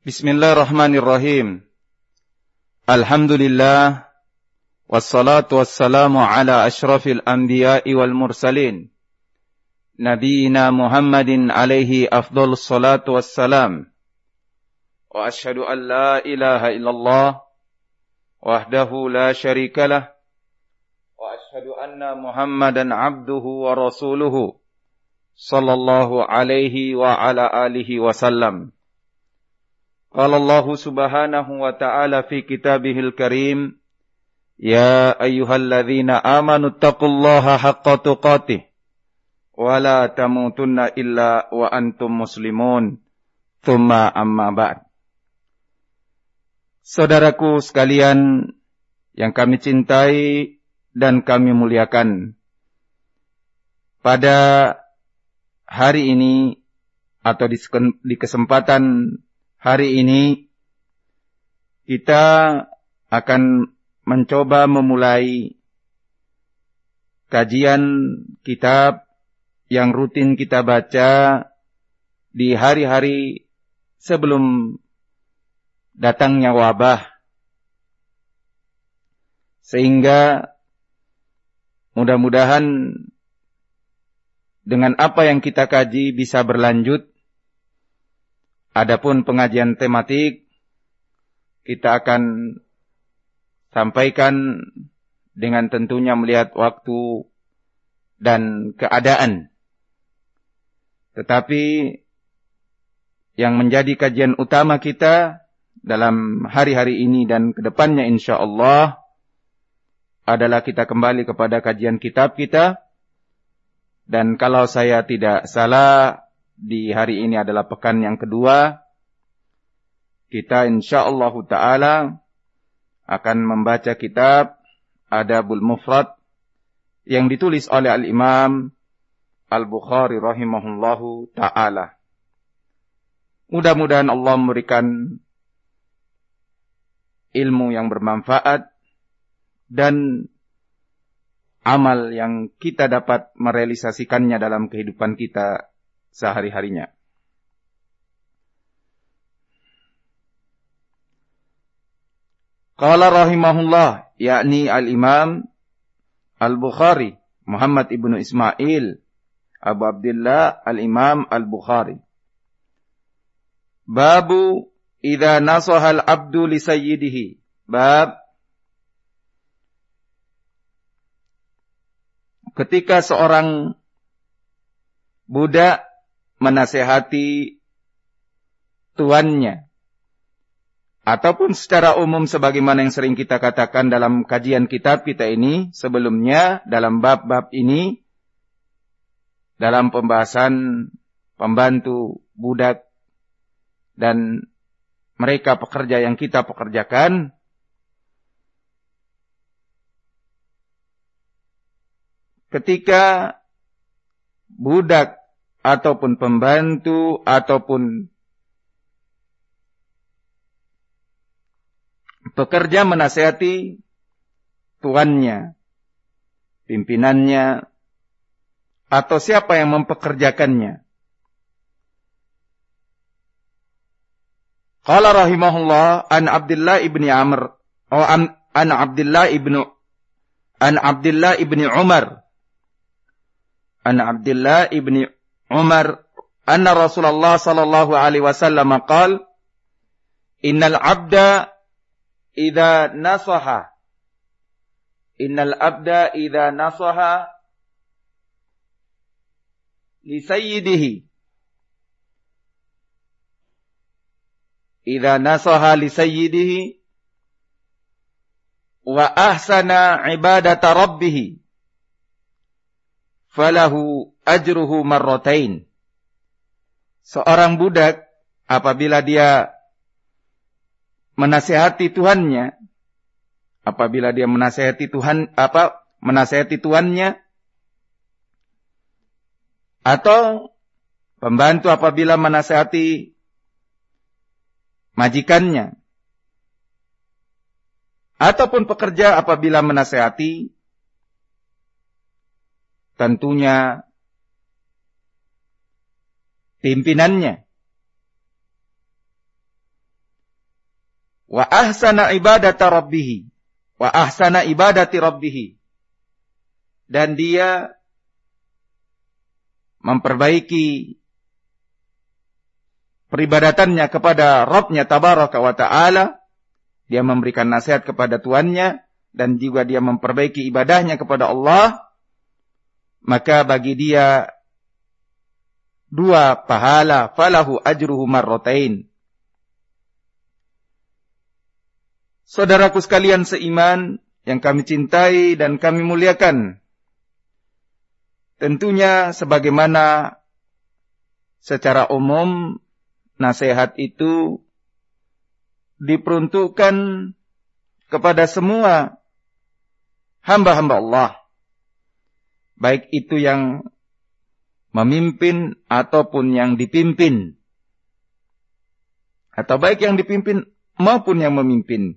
Bismillahirrahmanirrahim. Alhamdulillah. Wassalatu wassalamu ala ashrafil anbiya'i wal mursalin. Nabiina Muhammadin alaihi afdhalus salatu wassalam. Wa ashhadu an la ilaha illallah wahdahu la syarikalah. Wa ashhadu anna Muhammadan abduhu wa rasuluhu. Sallallahu alaihi wa ala alihi wasallam. Qala Allah subhanahu wa ta'ala fi kitabihil karim, Ya ayyuhalladzina amanu taqullaha haqqa tuqatih, wa la tamutunna illa wa antum muslimun, thumma amma ba'd. Saudaraku sekalian yang kami cintai dan kami muliakan, pada hari ini atau di kesempatan hari ini kita akan mencoba memulai kajian kitab yang rutin kita baca di hari-hari sebelum datangnya wabah, sehingga mudah-mudahan dengan apa yang kita kaji bisa berlanjut. Adapun pengajian tematik kita akan sampaikan dengan tentunya melihat waktu dan keadaan. Tetapi yang menjadi kajian utama kita dalam hari-hari ini dan kedepannya insyaallah adalah kita kembali kepada kajian kitab kita. Dan kalau saya tidak salah, di hari ini adalah pekan yang kedua. Kita insyaallah ta'ala akan membaca kitab Adabul Mufrad yang ditulis oleh Al-Imam Al-Bukhari rahimahullahu ta'ala. Mudah-mudahan Allah memberikan ilmu yang bermanfaat dan amal yang kita dapat merealisasikannya dalam kehidupan kita sehari-harinya. Qala rahimahullah, yakni al-Imam Al-Bukhari, Muhammad ibnu Ismail, Abu Abdullah al-Imam Al-Bukhari. Babu idza nasaha al-abdu li sayyidihi. Bab ketika seorang budak menasehati tuannya, ataupun secara umum sebagaimana yang sering kita katakan dalam kajian kitab kita ini sebelumnya, dalam bab-bab ini, dalam pembahasan pembantu budak dan mereka pekerja yang kita pekerjakan, ketika budak ataupun pembantu ataupun pekerja menasihati tuannya, pimpinannya, atau siapa yang mempekerjakannya. Qala rahimahullah an Abdullah ibni Amr an Abdullah ibni Umar an Abdullah ibni Umar anna Rasulullah sallallahu alaihi wasallam qala innal abda idza nasaha li sayyidihi wa ahsana ibadata rabbih falahu ajruhu marratain. Seorang budak apabila dia menasihati tuannya, menasihati tuannya, atau pembantu apabila menasihati majikannya, ataupun pekerja apabila menasihati tentunya pimpinannya, wa ahsana ibadati rabbih, dan dia memperbaiki peribadatannya kepada Rabb-Nya tabaraka wa ta'ala, dia memberikan nasihat kepada Tuannya, dan juga dia memperbaiki ibadahnya kepada Allah, maka bagi dia 2 pahala, falahu ajruhu marratain. Saudaraku sekalian seiman yang kami cintai dan kami muliakan, tentunya sebagaimana secara umum nasihat itu diperuntukkan kepada semua hamba-hamba Allah, baik itu yang memimpin ataupun yang dipimpin, atau baik yang dipimpin maupun yang memimpin.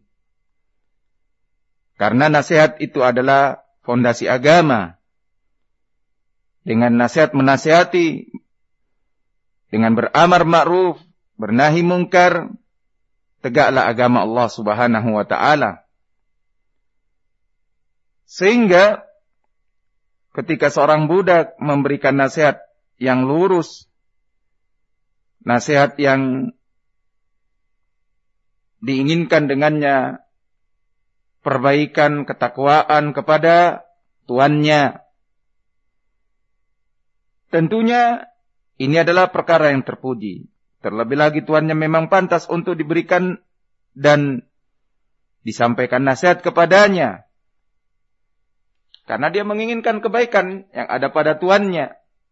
Karena nasihat itu adalah fondasi agama. Dengan nasihat menasihati, dengan beramar ma'ruf, bernahi mungkar, tegaklah agama Allah Subhanahu wa ta'ala. Sehingga ketika seorang budak memberikan nasihat yang lurus, nasihat yang diinginkan dengannya perbaikan ketakwaan kepada tuannya, tentunya ini adalah perkara yang terpuji. Terlebih lagi tuannya memang pantas untuk diberikan dan disampaikan nasihat kepadanya, karena dia menginginkan kebaikan yang ada pada tuannya.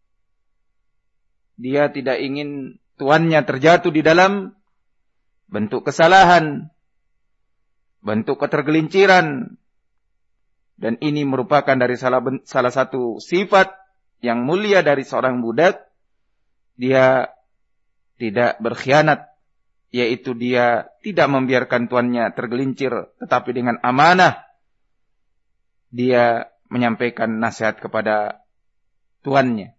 Dia tidak ingin tuannya terjatuh di dalam bentuk kesalahan, bentuk ketergelinciran. Dan ini merupakan dari salah satu sifat yang mulia dari seorang budak. Dia tidak berkhianat, yaitu dia tidak membiarkan tuannya tergelincir, tetapi dengan amanah dia menyampaikan nasihat kepada tuannya.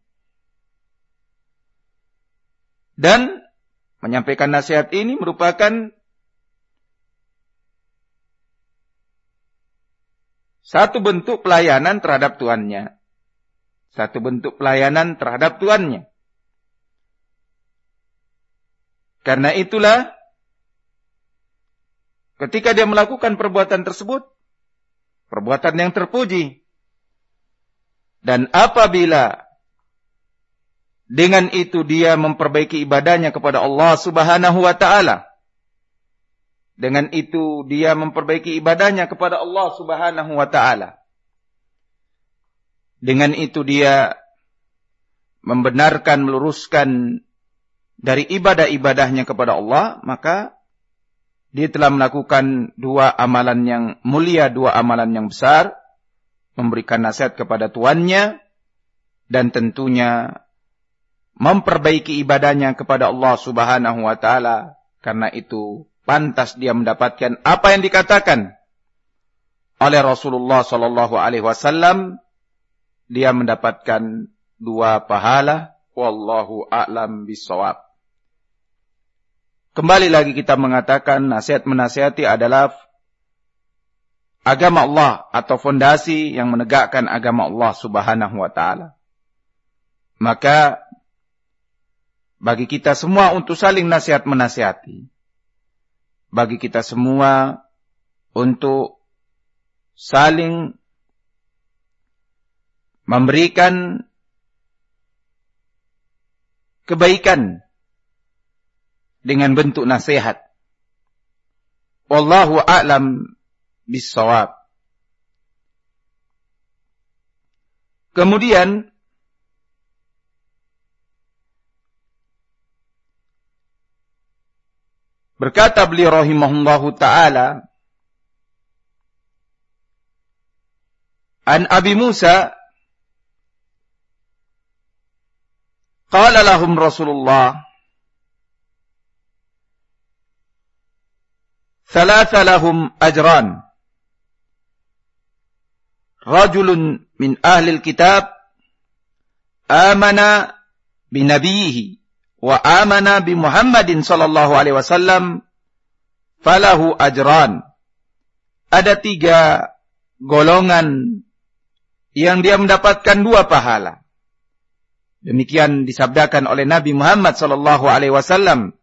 Dan menyampaikan nasihat ini merupakan satu bentuk pelayanan terhadap tuannya. Satu bentuk pelayanan terhadap tuannya. Karena itulah ketika dia melakukan perbuatan tersebut, perbuatan yang terpuji, dan apabila dengan itu dia memperbaiki ibadahnya kepada Allah Subhanahu wa ta'ala, dengan itu dia memperbaiki ibadahnya kepada Allah Subhanahu wa ta'ala, dengan itu dia membenarkan, meluruskan dari ibadah-ibadahnya kepada Allah, maka dia telah melakukan 2 amalan yang mulia, 2 amalan yang besar, memberikan nasihat kepada tuannya, dan tentunya memperbaiki ibadahnya kepada Allah Subhanahu wa ta'ala. Karena itu pantas dia mendapatkan apa yang dikatakan oleh Rasulullah sallallahu alaihi wasallam, dia mendapatkan 2 pahala. Wallahu a'lam bissawab. Kembali lagi kita mengatakan nasihat menasihati adalah agama Allah atau fondasi yang menegakkan agama Allah Subhanahu wa ta'ala. Maka bagi kita semua untuk saling nasihat menasihati, bagi kita semua untuk saling memberikan kebaikan dengan bentuk nasihat. Wallahu a'lam bissawab. Kemudian berkata beliau rahimahullahu ta'ala, an Abi Musa qala lahum Rasulullah thalatha lahum ajran, rajulun min ahli alkitab amana binabiyhi wa amana bi Muhammadin sallallahu alaihi wasallam falahu ajran. Ada 3 golongan yang dia mendapatkan 2 pahala. Demikian disabdakan oleh Nabi Muhammad sallallahu alaihi wasallam.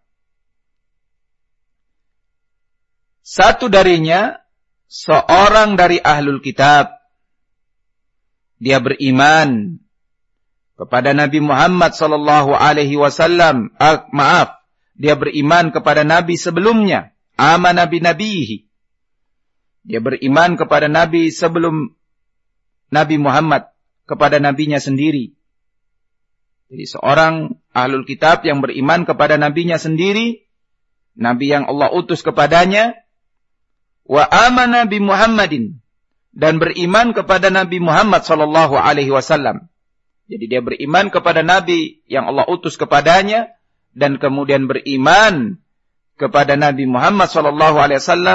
Satu darinya seorang dari ahlul kitab. Dia beriman kepada Nabi Muhammad sallallahu alaihi wasallam. Dia beriman kepada nabi sebelumnya. Amana bi nabihi. Dia beriman kepada nabi sebelum Nabi Muhammad, kepada nabinya sendiri. Jadi seorang ahlul kitab yang beriman kepada nabinya sendiri, nabi yang Allah utus kepadanya, wa amana bi Muhammadin, dan beriman kepada Nabi Muhammad sallallahu alaihi wasallam. Jadi dia beriman kepada nabi yang Allah utus kepadanya dan kemudian beriman kepada Nabi Muhammad sallallahu alaihi wasallam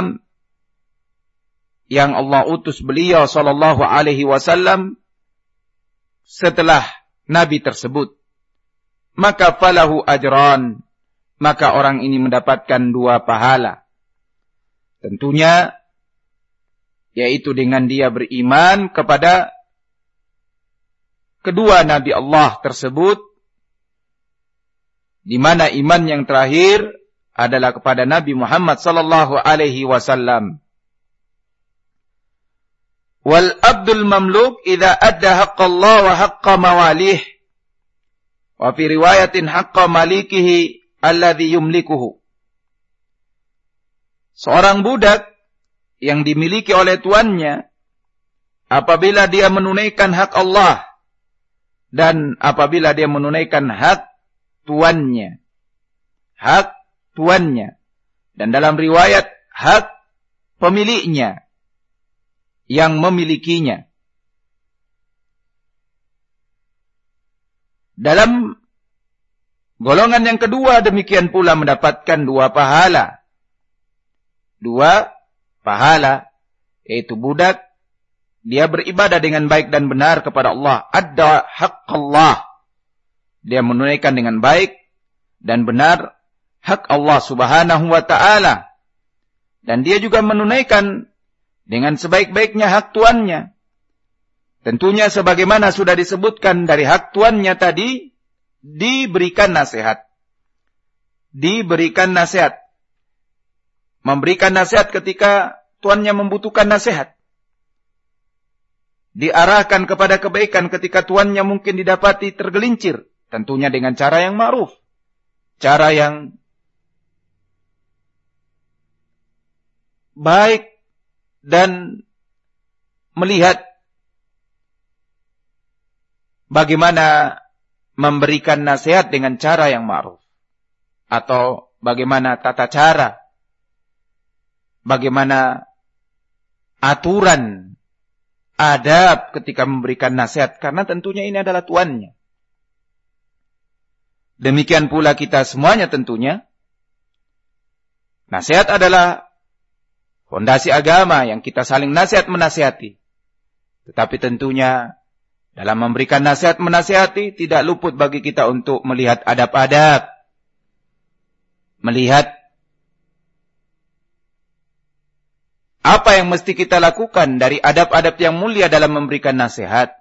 yang Allah utus beliau sallallahu alaihi wasallam setelah nabi tersebut. Maka falahu ajran, maka orang ini mendapatkan 2 pahala. Tentunya yaitu dengan dia beriman kepada kedua nabi Allah tersebut, di mana iman yang terakhir adalah kepada Nabi Muhammad sallallahu alaihi wasallam. Wal abdul mamluk idza adda haqqallah wa haqqa mawalih. Wa fi riwayatin haqqa malikihi alladhi yumlikuhu. Seorang budak yang dimiliki oleh tuannya, apabila dia menunaikan hak Allah dan apabila dia menunaikan hak tuannya. Hak tuannya. Dan dalam riwayat hak pemiliknya yang memilikinya. Dalam golongan yang kedua demikian pula mendapatkan 2 pahala. 2 pahala, yaitu budak, dia beribadah dengan baik dan benar kepada Allah. Adda haqqallah. Dia menunaikan dengan baik dan benar hak Allah subhanahu wa ta'ala. Dan dia juga menunaikan dengan sebaik-baiknya hak tuannya. Tentunya sebagaimana sudah disebutkan dari hak tuannya tadi, diberikan nasihat. Diberikan nasihat. Memberikan nasihat ketika tuannya membutuhkan nasihat. Diarahkan kepada kebaikan ketika tuannya mungkin didapati tergelincir. Tentunya dengan cara yang ma'ruf. Cara yang baik dan melihat bagaimana memberikan nasihat dengan cara yang ma'ruf. Atau bagaimana tata cara, bagaimana aturan, adab ketika memberikan nasihat. Karena tentunya ini adalah tuannya. Demikian pula kita semuanya tentunya. Nasihat adalah fondasi agama yang kita saling nasihat menasihati. Tetapi tentunya dalam memberikan nasihat menasihati tidak luput bagi kita untuk melihat adab-adab. Melihat apa yang mesti kita lakukan dari adab-adab yang mulia dalam memberikan nasihat.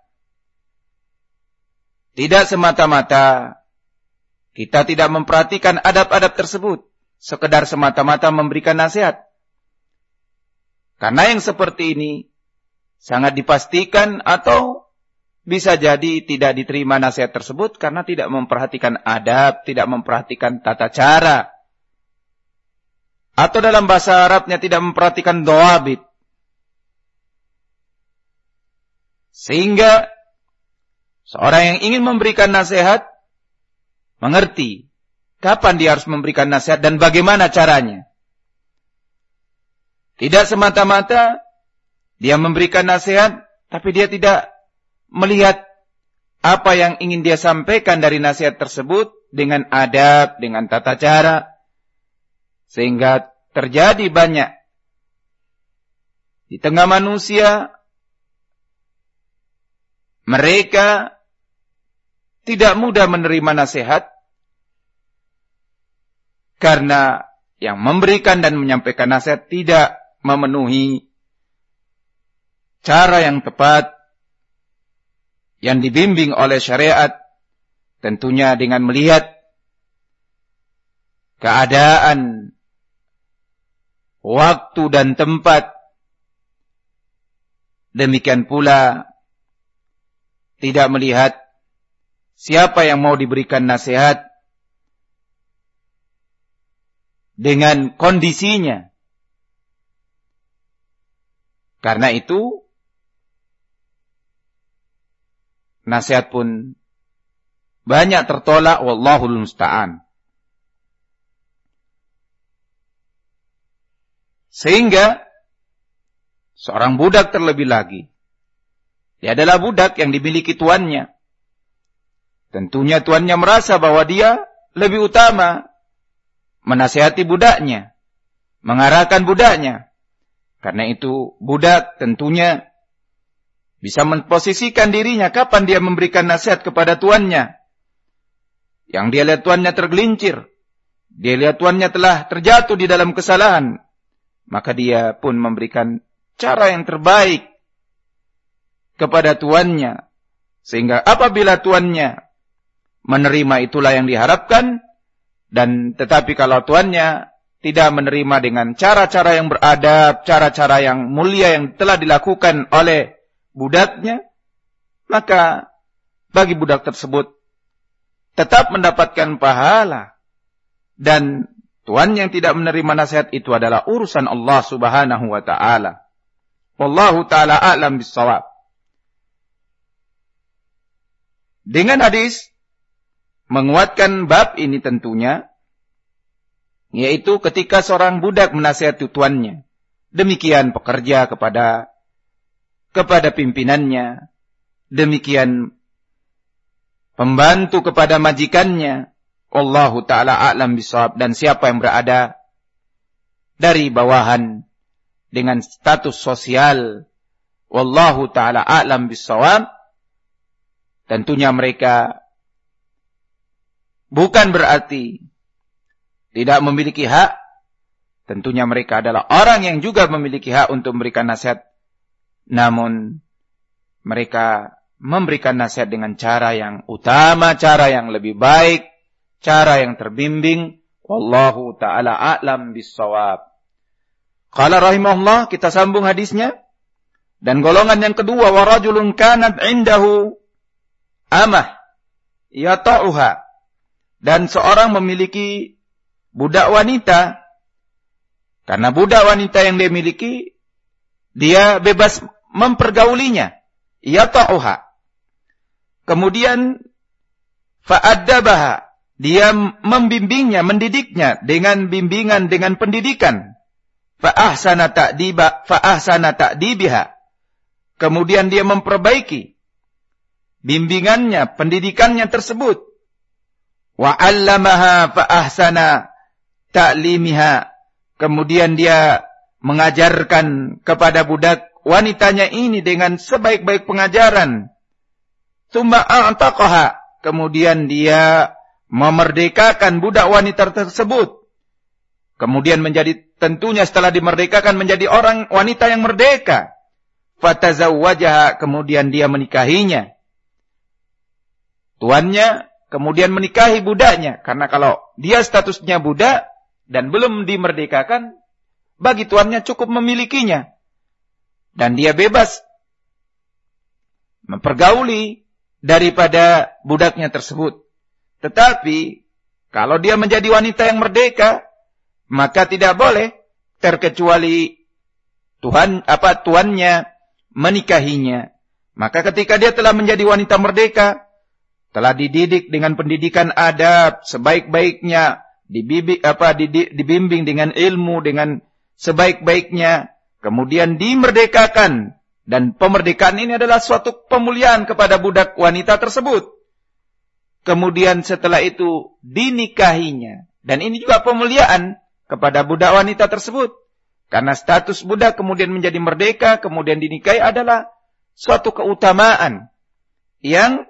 Tidak semata-mata kita tidak memperhatikan adab-adab tersebut. Sekedar semata-mata memberikan nasihat. Karena yang seperti ini sangat dipastikan atau bisa jadi tidak diterima nasihat tersebut karena tidak memperhatikan adab, tidak memperhatikan tata cara. Atau dalam bahasa Arabnya tidak memperhatikan dhawabit. Sehingga seorang yang ingin memberikan nasihat mengerti kapan dia harus memberikan nasihat dan bagaimana caranya. Tidak semata-mata dia memberikan nasihat, tapi dia tidak melihat apa yang ingin dia sampaikan dari nasihat tersebut dengan adab, dengan tata cara. Sehingga terjadi banyak di tengah manusia, mereka tidak mudah menerima nasihat karena yang memberikan dan menyampaikan nasihat tidak memenuhi cara yang tepat yang dibimbing oleh syariat, tentunya dengan melihat keadaan, waktu dan tempat. Demikian pula tidak melihat siapa yang mau diberikan nasihat dengan kondisinya. Karena itu nasihat pun banyak tertolak, wallahul musta'an. Sehingga seorang budak terlebih lagi, dia adalah budak yang dimiliki tuannya. Tentunya tuannya merasa bahwa dia lebih utama menasihati budaknya, mengarahkan budaknya. Karena itu budak tentunya bisa memposisikan dirinya kapan dia memberikan nasihat kepada tuannya. Yang dia lihat tuannya tergelincir, dia lihat tuannya telah terjatuh di dalam kesalahan, maka dia pun memberikan cara yang terbaik kepada tuannya. Sehingga apabila tuannya menerima, itulah yang diharapkan. Dan tetapi kalau tuannya tidak menerima dengan cara-cara yang beradab, cara-cara yang mulia yang telah dilakukan oleh budaknya, maka bagi budak tersebut tetap mendapatkan pahala. Dan tuan yang tidak menerima nasihat itu adalah urusan Allah Subhanahu wa ta'ala. Wallahu ta'ala a'lam bis-shawab. Dengan hadis menguatkan bab ini tentunya, yaitu ketika seorang budak menasihati tuannya, demikian pekerja kepada pimpinannya, demikian pembantu kepada majikannya, wallahu ta'ala a'lam bishawab. Dan siapa yang berada dari bawahan dengan status sosial, wallahu ta'ala a'lam bishawab, tentunya mereka bukan berarti tidak memiliki hak. Tentunya mereka adalah orang yang juga memiliki hak untuk memberikan nasihat. Namun mereka memberikan nasihat dengan cara yang utama, cara yang lebih baik, cara yang terbimbing. Wallahu ta'ala a'lam bis-shawab. Qala rahimahullah, kita sambung hadisnya. Dan golongan yang kedua, wa rajulun kanat indahu amah yata'uha. Dan seorang memiliki budak wanita. Karena budak wanita yang dia miliki, dia bebas mempergaulinya. Yata'uha. Kemudian fa'addabaha. Dia membimbingnya, mendidiknya dengan bimbingan, dengan pendidikan. Fa'ahsana ta'dibiha. Kemudian dia memperbaiki bimbingannya, pendidikannya tersebut. Wa 'allamaha fa ahsana ta'limiha. Kemudian dia mengajarkan kepada budak wanitanya ini dengan sebaik-baik pengajaran. Tsumma a'taqaha. Kemudian dia memerdekakan budak wanita tersebut. Kemudian menjadi, tentunya setelah dimerdekakan menjadi orang wanita yang merdeka. Fatazawwajaha. Kemudian dia menikahinya. Tuannya kemudian menikahi budaknya. Karena kalau dia statusnya budak dan belum dimerdekakan, bagi tuannya cukup memilikinya. Dan dia bebas mempergauli daripada budaknya tersebut. Tetapi kalau dia menjadi wanita yang merdeka, maka tidak boleh terkecuali tuannya menikahinya. Maka ketika dia telah menjadi wanita merdeka, telah dididik dengan pendidikan adab sebaik-baiknya, dibimbing dengan ilmu dengan sebaik-baiknya, kemudian dimerdekakan. Dan pemerdekaan ini adalah suatu pemuliaan kepada budak wanita tersebut. Kemudian setelah itu dinikahinya. Dan ini juga pemuliaan kepada budak wanita tersebut. Karena status budak kemudian menjadi merdeka, kemudian dinikahi adalah suatu keutamaan yang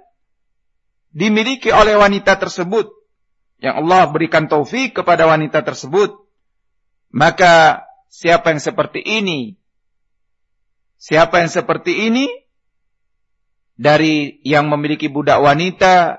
dimiliki oleh wanita tersebut. Yang Allah berikan taufik kepada wanita tersebut. Maka siapa yang seperti ini dari yang memiliki budak wanita,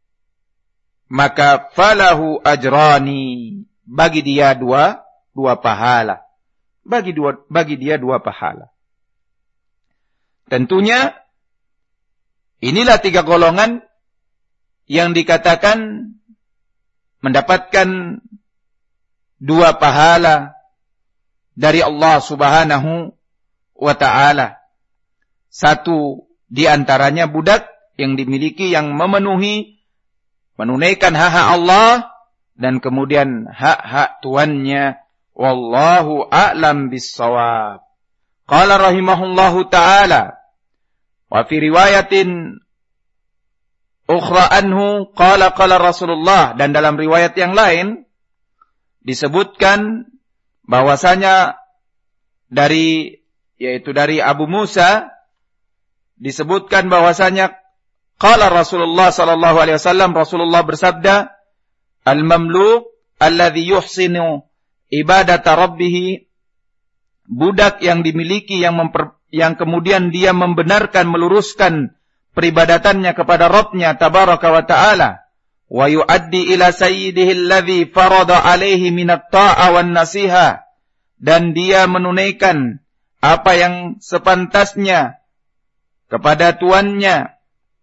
maka falahu ajrani, bagi dia dua pahala. Bagi dia dua pahala. Tentunya inilah 3 golongan yang dikatakan mendapatkan 2 pahala dari Allah Subhanahu wa ta'ala. Satu di antaranya budak yang dimiliki yang menunaikan hak-hak Allah dan kemudian hak-hak tuannya. Wallahu a'lam bis-shawab. Qala rahimahullahu ta'ala wa fi riwayatin ukhra anhu qala Rasulullah, dan dalam riwayat yang lain disebutkan bahwasanya dari Abu Musa disebutkan bahwasanya qala Rasulullah sallallahu alaihi wasallam, Rasulullah bersabda, al-mamluk alladhi yuhsinu ibadata rabbih, budak yang dimiliki yang kemudian dia membenarkan, meluruskan peribadatannya kepada Rabbnya tabaraka wa ta'ala, wa yuaddi ila sayyidihi alladhi farada alaihi minat ta'a wan nasiha, dan dia menunaikan apa yang sepantasnya kepada tuannya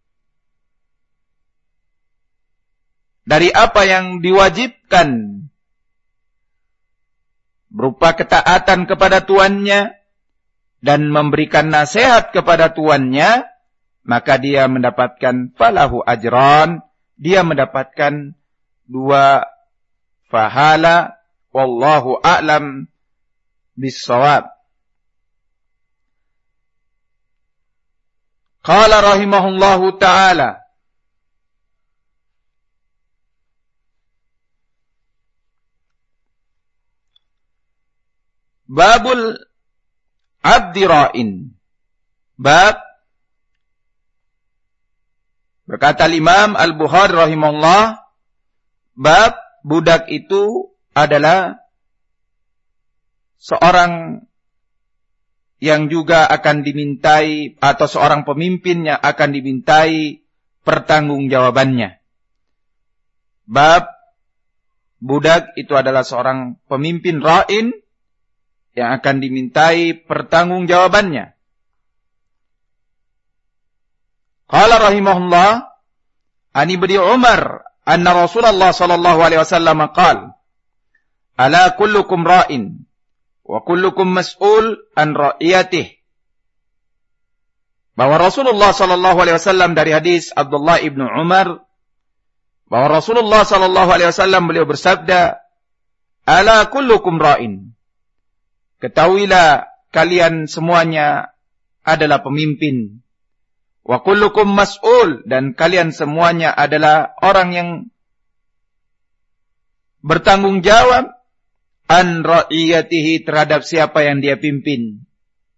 dari apa yang diwajibkan berupa ketaatan kepada tuannya dan memberikan nasihat kepada tuannya, maka dia mendapatkan falahu ajran, dia mendapatkan 2 pahala. Wallahu a'lam bis-shawab. Qala rahimahullahu ta'ala, babul abdi ra'in. Bab, berkata Imam Al-Bukhari rahimahullah, bab budak itu adalah seorang yang juga akan dimintai, atau seorang pemimpin yang akan dimintai pertanggungjawabannya. Bab budak itu adalah seorang pemimpin ra'in yang akan dimintai pertanggungjawabannya. Qala rahimahullah, an Ibnu Umar anna Rasulullah sallallahu alaihi wasallam qala, ala kullukum ra'in wa kullukum mas'ul an ra'iyatihi. Bahwa Rasulullah sallallahu alaihi wasallam, dari hadis Abdullah ibnu Umar, bahwa Rasulullah sallallahu alaihi wasallam beliau bersabda, ala kullukum ra'in, ketahuilah kalian semuanya adalah pemimpin. Wa kullukum mas'ul, dan kalian semuanya adalah orang yang bertanggung jawab an ra'iyatihi, terhadap siapa yang dia pimpin.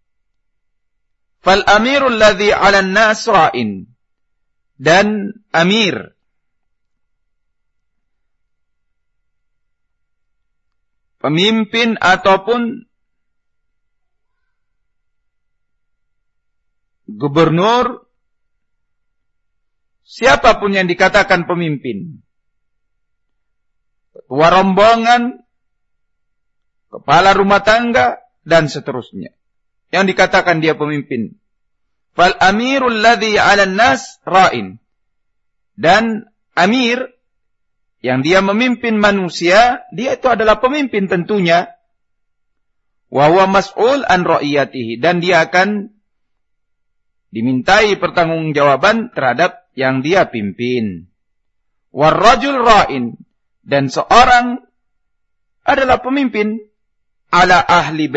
Fal amirul ladzi 'alan nas ra'in, dan amir, pemimpin ataupun gubernur, siapapun yang dikatakan pemimpin, ketua rombongan, kepala rumah tangga, dan seterusnya, yang dikatakan dia pemimpin. Fal amirul ladzi 'alan nas ra'in, dan amir yang dia memimpin manusia, dia itu adalah pemimpin tentunya. Wa huwa mas'ul an ra'iyatihi, dan dia akan dimintai pertanggungjawaban terhadap yang dia pimpin. War rajul ra'in, dan seorang adalah pemimpin ala ahli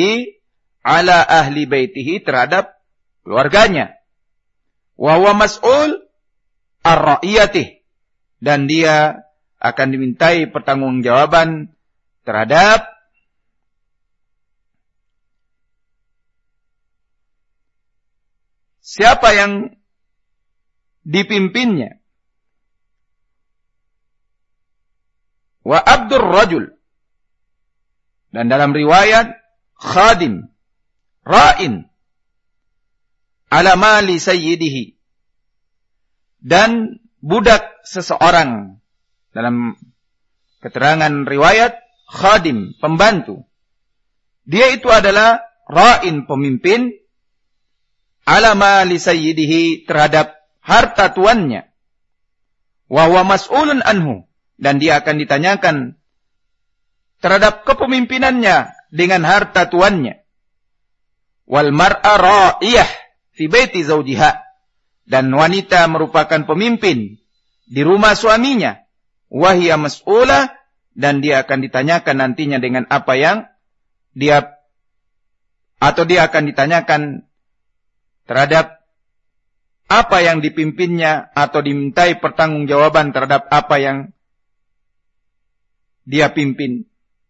baitihi, terhadap keluarganya. Wa huwa mas'ul ar-ra'iyatihi, dan dia akan dimintai pertanggungjawaban terhadap siapa yang dipimpinnya. Wa abdur rajul, Dan dalam riwayat khadim, ra'in ala mali sayyidihi. Dan budak seseorang. Dalam keterangan riwayat khadim, pembantu. Dia itu adalah ra'in, pemimpin, ala mali sayyidihi, terhadap harta tuannya. Wa huwa mas'ulun anhu, dan dia akan ditanyakan terhadap kepemimpinannya dengan harta tuannya. Wal mar'a ra'iyah fi baiti zawjiha, dan wanita merupakan pemimpin di rumah suaminya. Wa hiya mas'ulah, dan dia akan ditanyakan nantinya dengan apa yang dia akan ditanyakan terhadap apa yang dipimpinnya, atau dimintai pertanggungjawaban terhadap apa yang dia pimpin.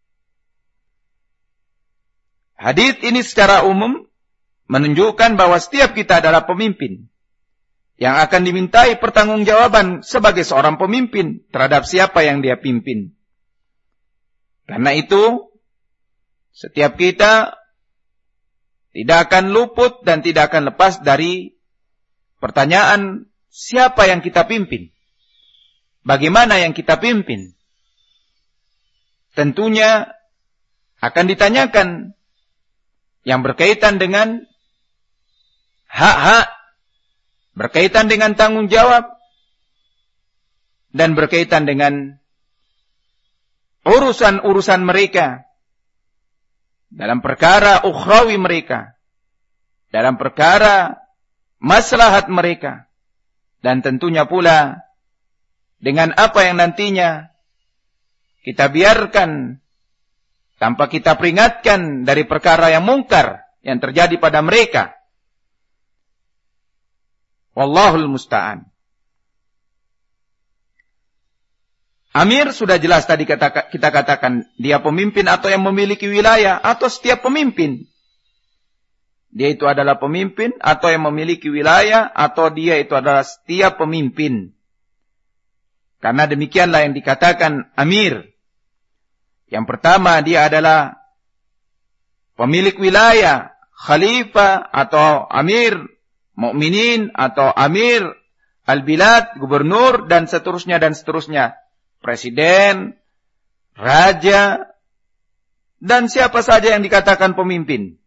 Hadits ini secara umum menunjukkan bahwa setiap kita adalah pemimpin yang akan dimintai pertanggungjawaban sebagai seorang pemimpin terhadap siapa yang dia pimpin. Karena itu, setiap kita tidak akan luput dan tidak akan lepas dari pertanyaan siapa yang kita pimpin. Bagaimana yang kita pimpin? Tentunya akan ditanyakan yang berkaitan dengan hak-hak, berkaitan dengan tanggung jawab, dan berkaitan dengan urusan-urusan mereka dalam perkara ukhrawi mereka, dalam perkara maslahat mereka, dan tentunya pula dengan apa yang nantinya kita biarkan tanpa kita peringatkan dari perkara yang mungkar yang terjadi pada mereka. Wallahul musta'an. Amir sudah jelas tadi kita katakan, dia pemimpin atau yang memiliki wilayah, atau setiap pemimpin. Dia itu adalah pemimpin atau yang memiliki wilayah, atau dia itu adalah setiap pemimpin. Karena demikianlah yang dikatakan amir. Yang pertama, dia adalah pemilik wilayah, khalifah atau amir mukminin atau amir al-bilad, gubernur, dan seterusnya dan seterusnya. Presiden, raja, dan siapa saja yang dikatakan pemimpin.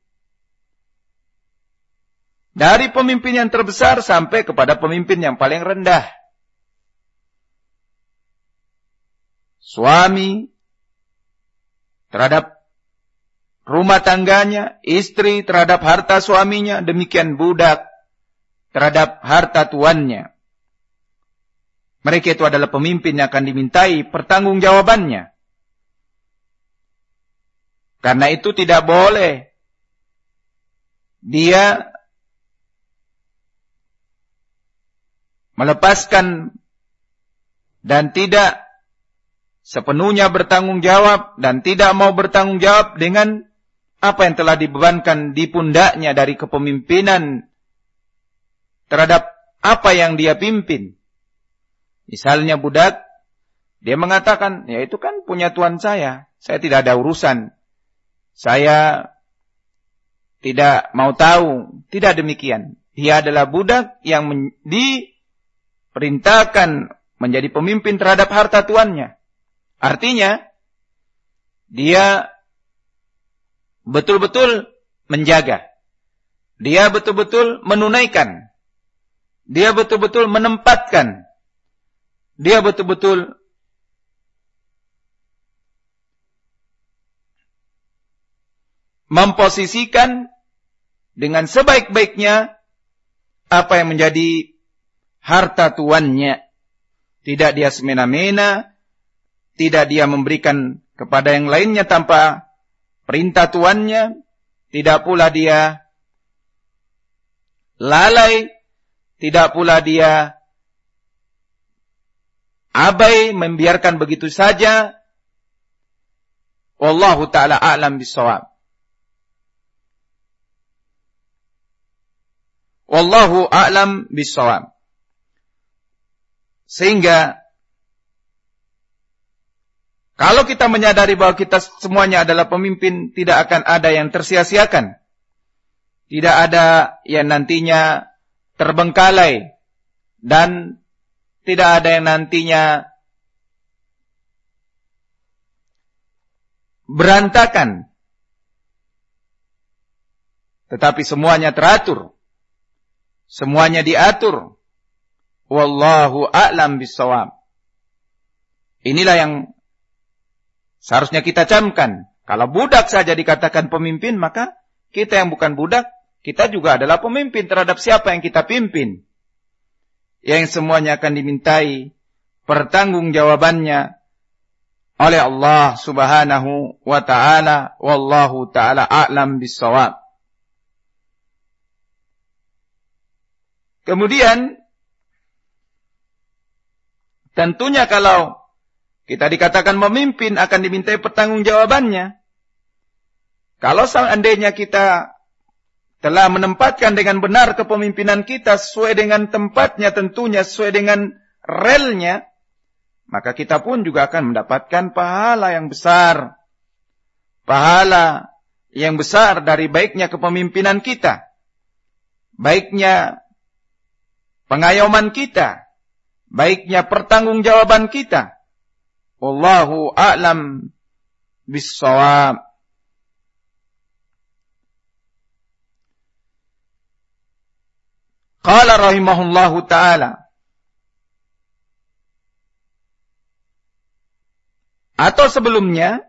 Dari pemimpin yang terbesar sampai kepada pemimpin yang paling rendah. Suami terhadap rumah tangganya, istri terhadap harta suaminya, demikian budak terhadap harta tuannya. Mereka itu adalah pemimpin yang akan dimintai pertanggungjawabannya. Karena itu tidak boleh dia melepaskan dan tidak sepenuhnya bertanggung jawab dan tidak mau bertanggung jawab dengan apa yang telah dibebankan di pundaknya dari kepemimpinan terhadap apa yang dia pimpin. Misalnya budak, dia mengatakan, ya itu kan punya tuan saya tidak ada urusan. Saya tidak mau tahu. Tidak demikian. Dia adalah budak yang diperintahkan menjadi pemimpin terhadap harta tuannya. Artinya, dia betul-betul menjaga. Dia betul-betul menunaikan. Dia betul-betul menempatkan. Dia betul-betul memposisikan dengan sebaik-baiknya apa yang menjadi harta tuannya. Tidak dia semena-mena, tidak dia memberikan kepada yang lainnya tanpa perintah tuannya, tidak pula dia lalai, tidak pula dia abai membiarkan begitu saja. Wallahu ta'ala a'lam bissawab. Wallahu a'lam bissawab. Sehingga Kalau kita menyadari bahwa kita semuanya adalah pemimpin, tidak akan ada yang tersia-siakan. Tidak ada yang nantinya terbengkalai. Dan tidak ada yang nantinya berantakan. Tetapi semuanya teratur. Semuanya diatur. Wallahu a'lam bissawab. Inilah yang seharusnya kita camkan. Kalau budak saja dikatakan pemimpin, maka kita yang bukan budak, kita juga adalah pemimpin terhadap siapa yang kita pimpin. Yang semuanya akan dimintai pertanggungjawabannya oleh Allah Subhanahu wa ta'ala. Wallahu ta'ala a'lam bissawab. Kemudian, tentunya kalau kita dikatakan memimpin akan dimintai pertanggungjawabannya. Kalau seandainya kita telah menempatkan dengan benar kepemimpinan kita sesuai dengan tempatnya tentunya, sesuai dengan relnya, maka kita pun juga akan mendapatkan pahala yang besar. Pahala yang besar dari baiknya kepemimpinan kita. Baiknya pengayoman kita. Baiknya pertanggungjawaban kita. Wallahu a'lam bissawab. Qala rahimahullahu ta'ala. Atau sebelumnya,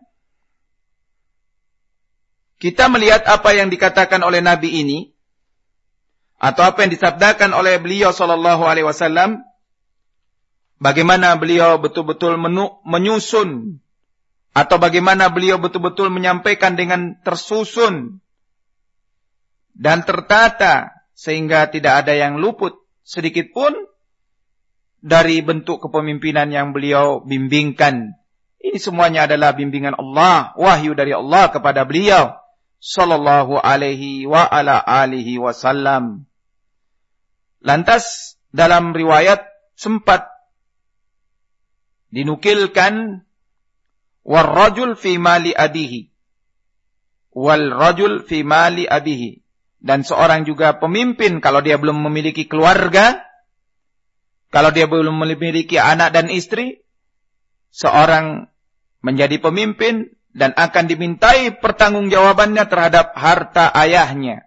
kita melihat apa yang dikatakan oleh Nabi ini, atau apa yang disabdakan oleh beliau sallallahu alaihi wasallam, bagaimana beliau betul-betul menyusun, atau bagaimana beliau betul-betul menyampaikan dengan tersusun dan tertata, sehingga tidak ada yang luput sedikit pun dari bentuk kepemimpinan yang beliau bimbingkan. Ini semuanya adalah bimbingan Allah, wahyu dari Allah kepada beliau sallallahu alaihi wa ala alihi wasallam. Lantas dalam riwayat sempat dinukilkan warrajul fi mali abihi wal rajul fi mali abihi. Dan seorang juga pemimpin kalau dia belum memiliki keluarga, kalau dia belum memiliki anak dan istri, seorang menjadi pemimpin dan akan dimintai pertanggungjawabannya terhadap harta ayahnya.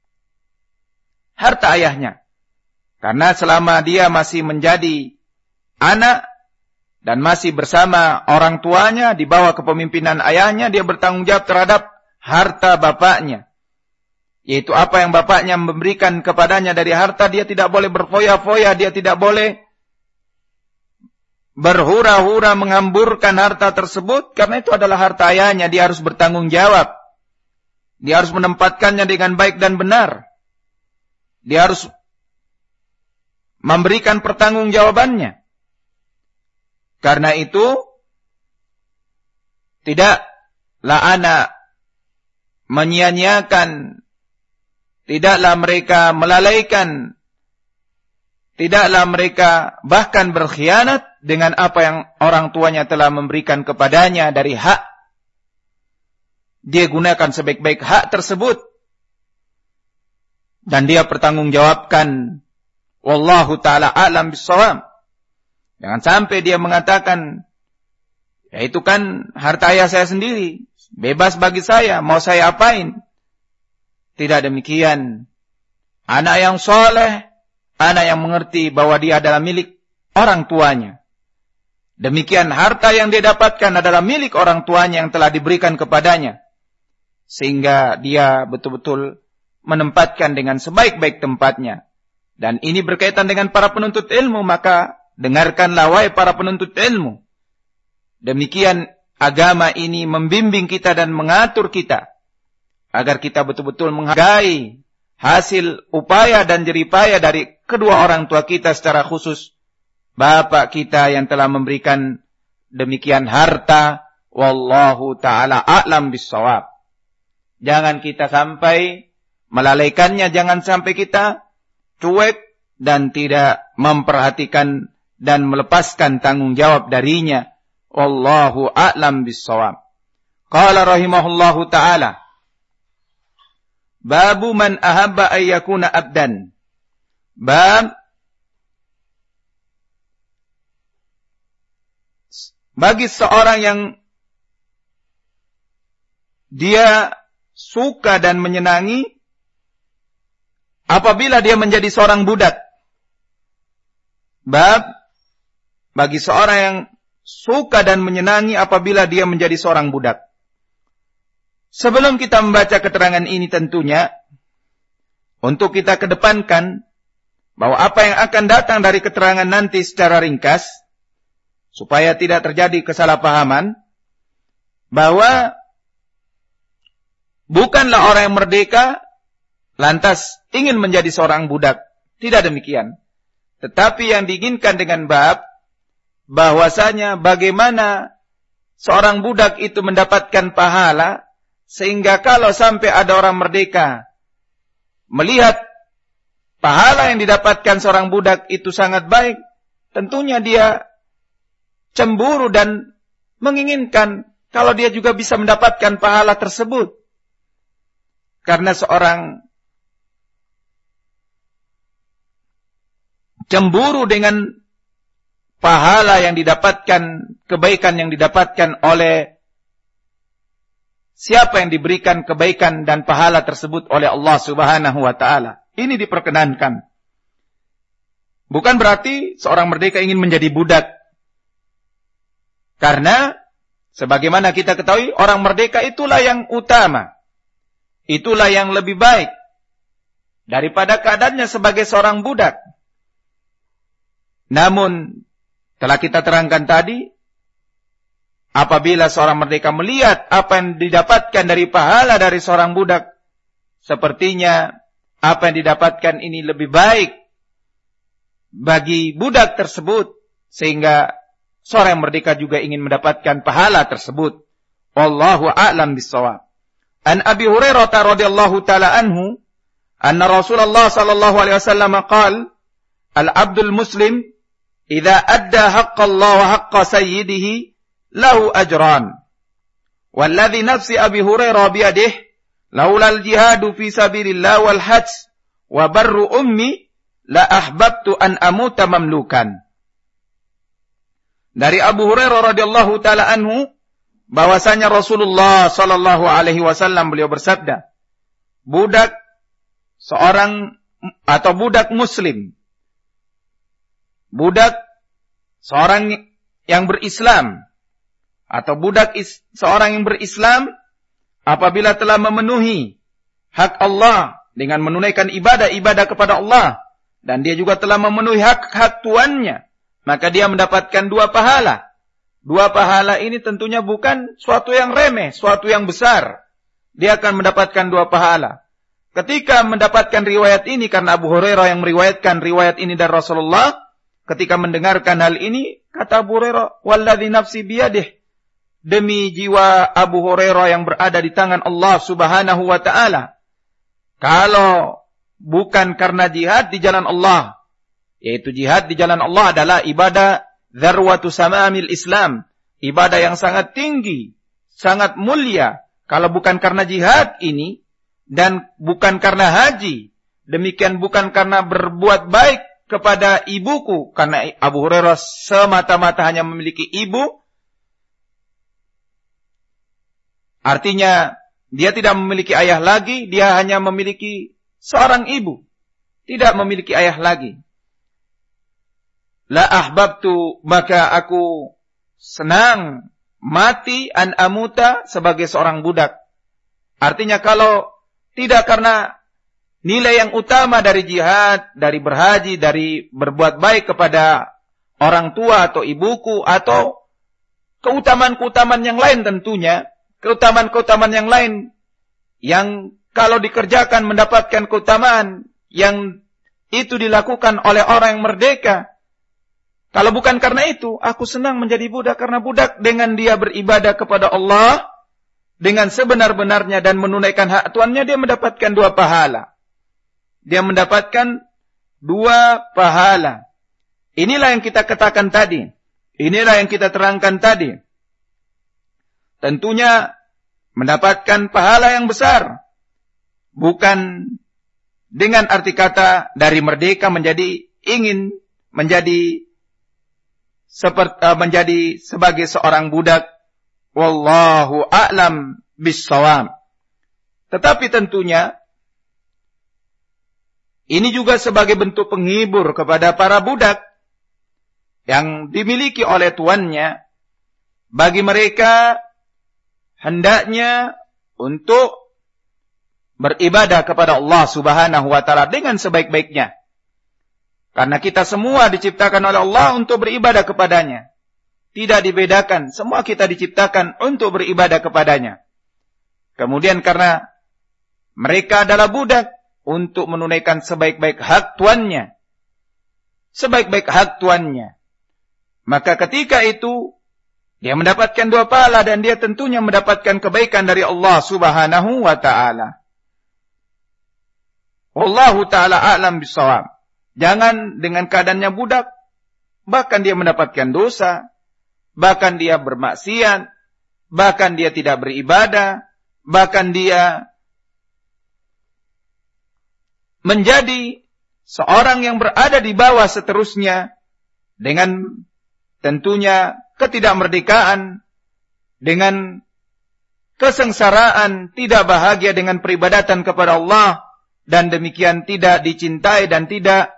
Harta ayahnya. Karena selama dia masih menjadi anak dan masih bersama orang tuanya, di bawah kepemimpinan ayahnya, dia bertanggung jawab terhadap harta bapaknya. Yaitu apa yang bapaknya memberikan kepadanya dari harta, dia tidak boleh berfoya-foya, dia tidak boleh berhura-hura menghamburkan harta tersebut, karena itu adalah harta ayahnya, dia harus bertanggung jawab. Dia harus menempatkannya dengan baik dan benar. Dia harus memberikan pertanggungjawabannya. Karena itu, tidaklah anak menyia-nyiakan, tidaklah mereka melalaikan, tidaklah mereka bahkan berkhianat dengan apa yang orang tuanya telah memberikan kepadanya dari hak. Dia gunakan sebaik-baik hak tersebut. Dan dia bertanggungjawabkan. Wallahu ta'ala a'lam bissawab. Jangan sampai dia mengatakan, ya itu kan harta ayah saya sendiri, bebas bagi saya, mau saya apain. Tidak demikian. Anak yang soleh, anak yang mengerti bahwa dia adalah milik orang tuanya. Demikian harta yang dia dapatkan adalah milik orang tuanya yang telah diberikan kepadanya. Sehingga dia betul-betul menempatkan dengan sebaik-baik tempatnya. Dan ini berkaitan dengan para penuntut ilmu, maka dengarkanlah wahai para penuntut ilmu. Demikian agama ini membimbing kita dan mengatur kita. Agar kita betul-betul menghargai hasil upaya dan jeripaya dari kedua orang tua kita, secara khusus bapak kita yang telah memberikan demikian harta. Wallahu ta'ala a'lam bissawab. Jangan kita sampai melalaikannya, jangan sampai kita cuek dan tidak memperhatikan dan melepaskan tanggung jawab darinya. Wallahu a'lam bis-shawab. Qala rahimahullahu ta'ala, babu man ahabba an yakuna abdan. Bab bagi seorang yang dia suka dan menyenangi apabila dia menjadi seorang budak. Bab bagi seorang yang suka dan menyenangi apabila dia menjadi seorang budak. Sebelum kita membaca keterangan ini tentunya, untuk kita kedepankan bahwa apa yang akan datang dari keterangan nanti secara ringkas, supaya tidak terjadi kesalahpahaman, bahwa bukanlah orang yang merdeka lantas ingin menjadi seorang budak. Tidak demikian. Tetapi yang diinginkan dengan bab, bahwasanya bagaimana seorang budak itu mendapatkan pahala, sehingga kalau sampai ada orang merdeka melihat pahala yang didapatkan seorang budak itu sangat baik, tentunya dia cemburu dan menginginkan kalau dia juga bisa mendapatkan pahala tersebut. Karena seorang cemburu dengan pahala yang didapatkan, kebaikan yang didapatkan oleh siapa yang diberikan kebaikan dan pahala tersebut oleh Allah Subhanahu wa ta'ala. Ini diperkenankan. Bukan berarti seorang merdeka ingin menjadi budak. Karena sebagaimana kita ketahui, orang merdeka itulah yang utama. Itulah yang lebih baik daripada keadaannya sebagai seorang budak. Namun telah kita terangkan tadi, apabila seorang merdeka melihat apa yang didapatkan dari pahala dari seorang budak, sepertinya apa yang didapatkan ini lebih baik bagi budak tersebut, sehingga seorang merdeka juga ingin mendapatkan pahala tersebut. Wallahu a'lam bis-shawab. An Abi Hurairah radhiyallahu ta'ala anhu, anna Rasulullah sallallahu alaihi wasallam qala, al-'abdul muslim idza adda haqqallah wa haqqa sayyidihi lahu ajran. Walladhi nafsi Abi Hurairah biyadihi laulal jihadu fi sabilillah wal hajj wa barru ummi la ahbabtu an amuta mamlukan. Dari Abu Hurairah radhiyallahu taala anhu, bahwasanya Rasulullah sallallahu alaihi wasallam beliau bersabda, budak seorang atau budak muslim, budak seorang yang berislam, atau budak seorang yang berislam apabila telah memenuhi hak Allah dengan menunaikan ibadah-ibadah kepada Allah, dan dia juga telah memenuhi hak-hak tuannya, maka dia mendapatkan dua pahala. Dua pahala ini tentunya bukan suatu yang remeh, suatu yang besar. Dia akan mendapatkan dua pahala. Ketika mendapatkan riwayat ini, karena Abu Hurairah yang meriwayatkan riwayat ini dari Rasulullah, ketika mendengarkan hal ini, kata Abu Hurairah, walladzi nafsi biyadih, demi jiwa Abu Hurairah yang berada di tangan Allah Subhanahu wa ta'ala, kalau bukan karena jihad di jalan Allah, yaitu jihad di jalan Allah adalah ibadah dzarwatu samamil Islam, ibadah yang sangat tinggi, sangat mulia. Kalau bukan karena jihad ini, dan bukan karena haji, demikian bukan karena berbuat baik kepada ibuku, karena Abu Hurairah semata-mata hanya memiliki ibu, artinya dia tidak memiliki ayah lagi, dia hanya memiliki seorang ibu, tidak memiliki ayah lagi. La ahbabtu, maka aku senang mati an amuta sebagai seorang budak. Artinya kalau tidak karena nilai yang utama dari jihad, dari berhaji, dari berbuat baik kepada orang tua atau ibuku, atau keutamaan-keutamaan yang lain tentunya, keutamaan-keutamaan yang lain yang kalau dikerjakan mendapatkan keutamaan yang itu dilakukan oleh orang yang merdeka. Kalau bukan karena itu, aku senang menjadi budak, karena budak dengan dia beribadah kepada Allah dengan sebenar-benarnya dan menunaikan hak tuannya, dia mendapatkan dua pahala. Dia mendapatkan dua pahala. Inilah yang kita katakan tadi. Inilah yang kita terangkan tadi. tentunya mendapatkan pahala yang besar. Bukan dengan arti kata dari merdeka menjadi ingin menjadi sebagai seorang budak. Wallahu a'lam bis-shawab. Tetapi tentunya ini juga sebagai bentuk penghibur kepada para budak yang dimiliki oleh tuannya. Bagi mereka hendaknya untuk beribadah kepada Allah Subhanahu wa taala dengan sebaik-baiknya. Karena kita semua diciptakan oleh Allah untuk beribadah kepadanya. Tidak dibedakan, semua kita diciptakan untuk beribadah kepadanya. Kemudian karena mereka adalah budak, untuk menunaikan sebaik-baik hak tuannya. Sebaik-baik hak tuannya. Maka ketika itu dia mendapatkan 2 pahala dan dia tentunya mendapatkan kebaikan dari Allah Subhanahu wa taala. Wallahu taala a'lam bis-shawab. Jangan dengan keadaannya budak bahkan dia mendapatkan dosa, bahkan dia bermaksiat, bahkan dia tidak beribadah, bahkan dia menjadi seorang yang berada di bawah seterusnya dengan tentunya ketidakmerdekaan, dengan kesengsaraan, tidak bahagia dengan peribadatan kepada Allah, dan demikian tidak dicintai dan tidak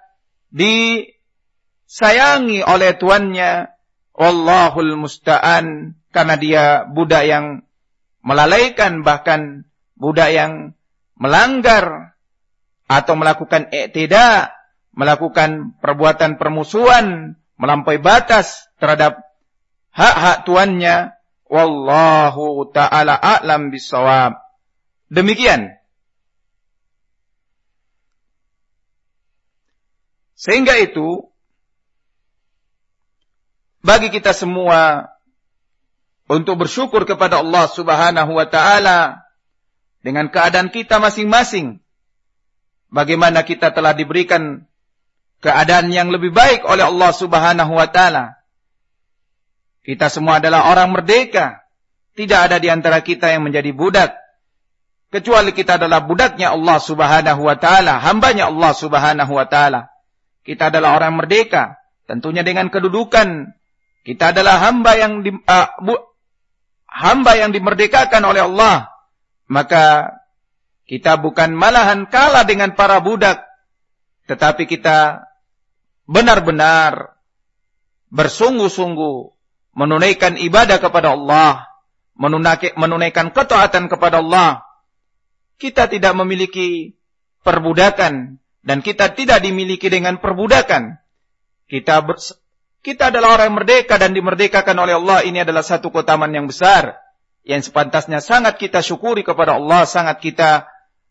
disayangi oleh tuannya. Wallahul musta'an. Karena dia budak yang melalaikan, bahkan budak yang melanggar atau melakukan i'tida, melakukan perbuatan permusuhan, melampaui batas terhadap hak-hak tuannya. Wallahu ta'ala a'lam bis-shawab. Demikian. Sehingga itu, bagi kita semua untuk bersyukur kepada Allah Subhanahu wa ta'ala dengan keadaan kita masing-masing. Bagaimana kita telah diberikan keadaan yang lebih baik oleh Allah Subhanahu wa ta'ala. Kita semua adalah orang merdeka. Tidak ada di antara kita yang menjadi budak. Kecuali kita adalah budaknya Allah Subhanahu wa ta'ala, hambanya Allah Subhanahu wa ta'ala. Kita adalah orang merdeka, tentunya dengan kedudukan. Kita adalah hamba yang dimerdekakan oleh Allah. Maka kita bukan malahan kalah dengan para budak, tetapi kita benar-benar bersungguh-sungguh menunaikan ibadah kepada Allah, menunaikan ketaatan kepada Allah. Kita tidak memiliki perbudakan dan kita tidak dimiliki dengan perbudakan. Kita adalah orang merdeka dan dimerdekakan oleh Allah. Ini adalah satu keutamaan yang besar yang sepantasnya sangat kita syukuri kepada Allah, sangat kita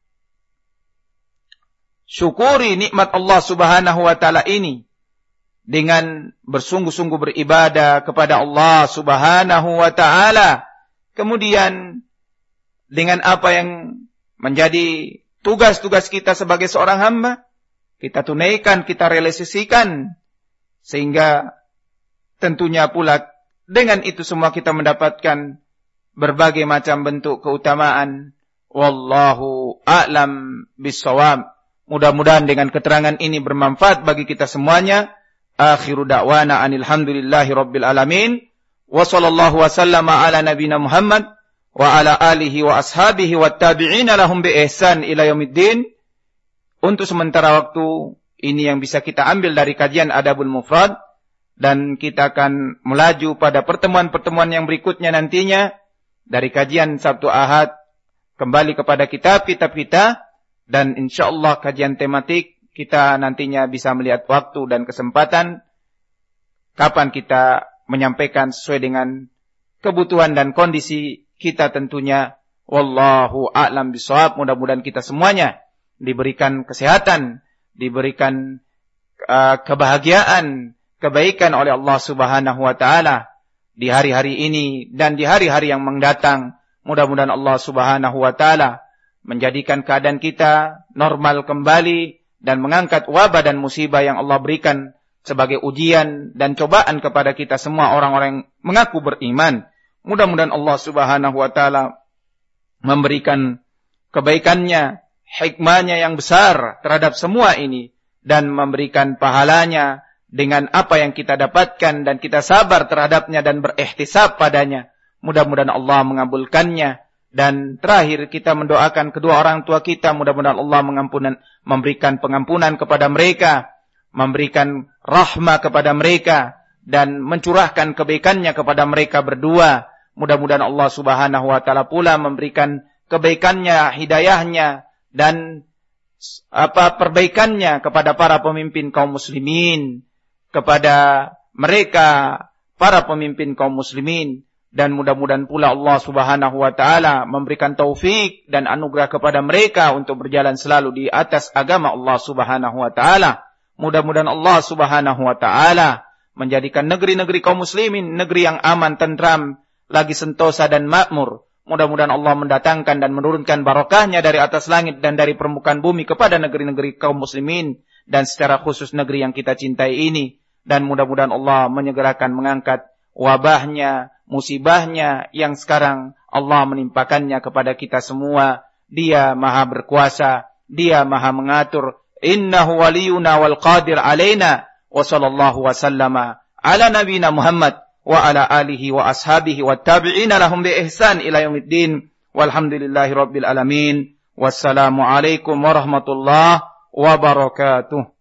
syukuri nikmat Allah Subhanahu wa taala ini dengan bersungguh-sungguh beribadah kepada Allah Subhanahu wa taala. Kemudian dengan apa yang menjadi tugas-tugas kita sebagai seorang hamba, kita tunaikan, kita realisasikan, sehingga tentunya pula dengan itu semua kita mendapatkan berbagai macam bentuk keutamaan. Wallahu a'lam bis-shawab. Mudah-mudahan dengan keterangan ini bermanfaat bagi kita semuanya. Akhiru da'wana anilhamdulillahi rabbil alamin. Wa sallallahu wa sallama ala nabina Muhammad wa ala alihi wa ashabihi wa tabi'ina lahum bi ihsan ila yaumiddin. Untuk sementara waktu ini yang bisa kita ambil dari kajian Adabul Mufrad, dan kita akan melaju pada pertemuan-pertemuan yang berikutnya nantinya dari kajian Sabtu Ahad kembali kepada kitab-kitab kita, dan insyaallah kajian tematik kita nantinya bisa melihat waktu dan kesempatan kapan kita menyampaikan sesuai dengan kebutuhan dan kondisi kita tentunya. Wallahu a'lam bishawab. Mudah-mudahan kita semuanya diberikan kesehatan, diberikan kebahagiaan, kebaikan oleh Allah Subhanahu wa taala di hari-hari ini dan di hari-hari yang mendatang. Mudah-mudahan Allah Subhanahu wa taala menjadikan keadaan kita normal kembali dan mengangkat wabah dan musibah yang Allah berikan sebagai ujian dan cobaan kepada kita semua orang-orang yang mengaku beriman. Mudah-mudahan Allah Subhanahu wa taala memberikan kebaikannya, hikmahnya yang besar terhadap semua ini dan memberikan pahalanya dengan apa yang kita dapatkan dan kita sabar terhadapnya dan berihtisab padanya. Mudah-mudahan Allah mengabulkannya. Dan terakhir kita mendoakan kedua orang tua kita, mudah-mudahan Allah memberikan pengampunan kepada mereka, memberikan rahmah kepada mereka dan mencurahkan kebaikannya kepada mereka berdua. Mudah-mudahan Allah Subhanahu wa taala pula memberikan kebaikannya, hidayahnya dan perbaikannya kepada para pemimpin kaum muslimin, kepada mereka para pemimpin kaum muslimin. Dan mudah-mudahan pula Allah Subhanahu wa taala memberikan taufik dan anugerah kepada mereka untuk berjalan selalu di atas agama Allah Subhanahu wa taala. Mudah-mudahan Allah Subhanahu wa taala menjadikan negeri-negeri kaum muslimin negeri yang aman, tentram, lagi sentosa dan makmur. Mudah-mudahan Allah mendatangkan dan menurunkan barakahnya dari atas langit dan dari permukaan bumi kepada negeri-negeri kaum muslimin dan secara khusus negeri yang kita cintai ini. Dan mudah-mudahan Allah menyegerakan mengangkat wabahnya, musibahnya yang sekarang Allah menimpakannya kepada kita semua. Dia maha berkuasa, dia maha mengatur. Innahu waliyuna wal qadir alaina. Wa sallallahu wa sallama ala nabina Muhammad wa ala alihi wa ashabihi wa tabi'ina lahum bi ihsan ila yaumiddin. Walhamdulillahi rabbil alamin. Wassalamu alaikum warahmatullahi wabarakatuh.